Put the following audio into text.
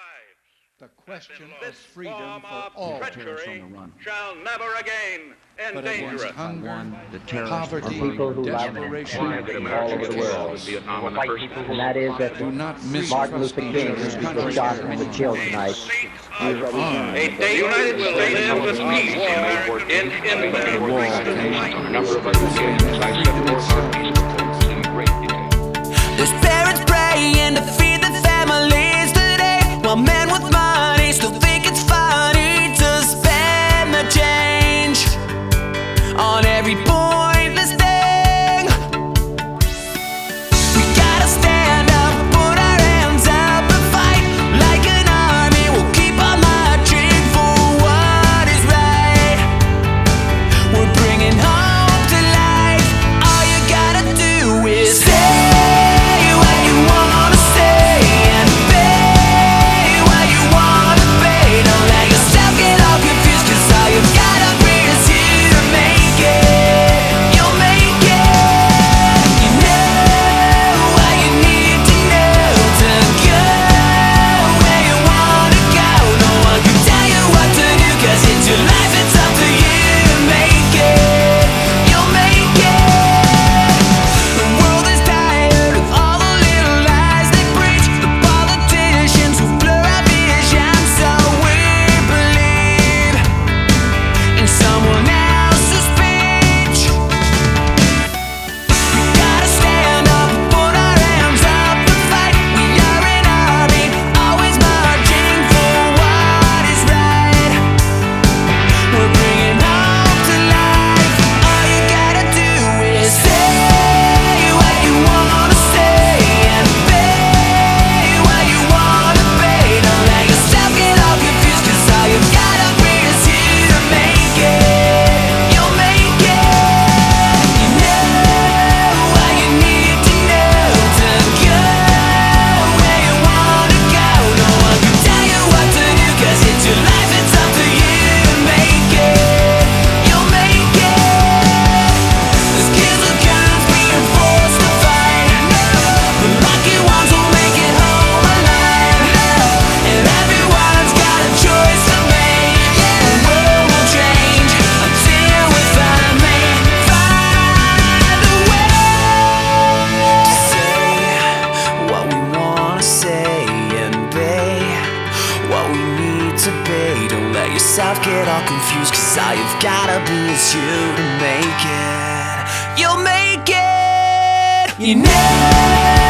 The question of freedom for all treachery shall never again but endanger against us. hunger, the terrorists poverty, people who love desperation, all over the world. And that is that do not Martin mistrust Luther each King, other's who was country shot and was killed tonight, A United States of peace in infinite There's parents praying to feed their families today, while men with money still think it's funny to spend the change on every pointless thing. We gotta stand up, put our hands up and fight like an army. We'll keep on marching for what is right. We're bringing hope to life. All you gotta do is say what you wanna say and pay what you wanna pay. Don't let yourself get all confused, 'cause all you gotta bring is you to make it. You'll make it. You know what you need to know to go where you wanna go. No one can tell you what to do, 'cause it's your life, it's up to you to make it. You'll make it. The world is tired of all the little lies they preach. The politicians who blur our vision, so we believe in someone else's speech. We gotta stand up, put our hands up and fight. We are an army, always marching for what is right. We're bringing hope to life. All you gotta do is say what you wanna say and pay what you wanna pay. Don't let yourself get all confused, 'cause all you gotta bring is you to make it. You'll make it. You know what you need to know to go where you wanna go. No one can tell you what to do, 'cause it's your life, it's up to you to make it. You'll make it. There's kids with guns being forced to fight. The lucky ones will make it home alive. And everyone's got a choice to make. The world will change until we finally find a way to say what we wanna say and pay what we need to pay. Don't let yourself get all confused, 'cause all you've gotta be is you to make it. You'll make it. You know